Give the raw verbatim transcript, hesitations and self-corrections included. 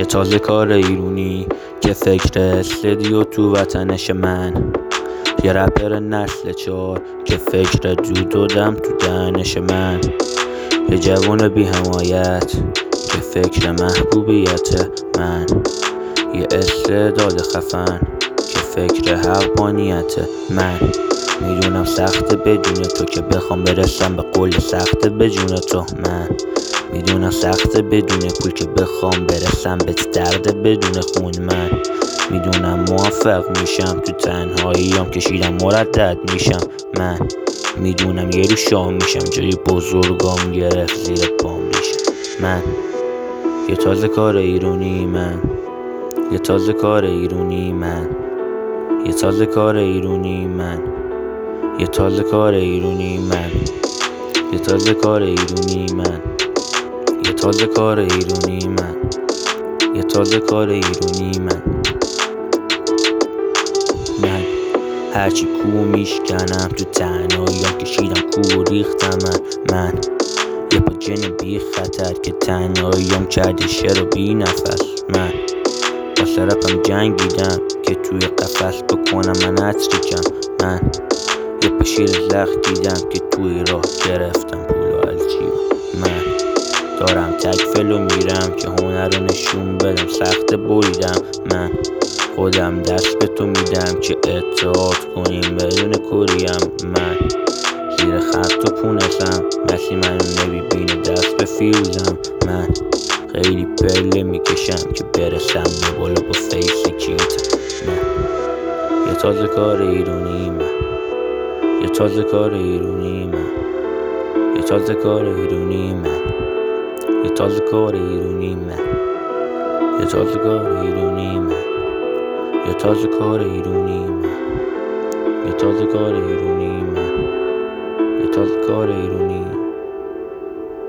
یه تازه کار ایرونی که فکر استدیو تو وطنش من، یه رپر نسل چار که فکر دود و دم تو دهنش من، یه جوان بی حمایت که فکر محبوبیت من، یه استعداد خفن که فکر حقانیت من. میدونم سخته بدون تو که بخوام برسم به قول سخته بدون تو. من میدونم سخته بدون پول که بخوام برسم به درد بدون خون. من میدونم موفق میشم تو تنهاییام کشیدم مردد میشم. من میدونم یه رو شاه میشم جای بزرگام گرفت زیر پام میشم. من یه تازه کار ایرونی من، یه تازه کار ایرونی من، یه تازه کار ایرونی من، یه تازه کار ایرونی من، یه تازه کار ایرونی من، یه تازه کار ایرونی من، یه تازه کار ایرونی من. من هرچی کو میشکنم تو تنهاییام کشیدم کو ریختم. من من یه با جن بی خطر که تنهاییام کرده شر و بی نفس. من با سرپم جنگیدم که توی قفس بکنم من عطریکم. من یه با شیر زخ دیدم که توی راه گرفتم پول و الجیبم. من دارم تکفل و میرم که هنر رو نشون بدم سخت بریدم. من خودم دست به تو میدم که اتحاد کنیم بدون کریم. من زیر خط و پونسم مسی منو نمیبینه دست به فیوزم. من خیلی پله میکشم که برسم به بالا با فیس کیوتم. من یه تازه کار ایرونی من، یه تازه کار ایرونی من، یه تازه کار ایرونی من، یه تازه کار ایرونی من، یه تازه کار ایرونی من، یه تازه کار ایرونی من، یه تازه کار ایرونی من، یه تازه کار ایرونی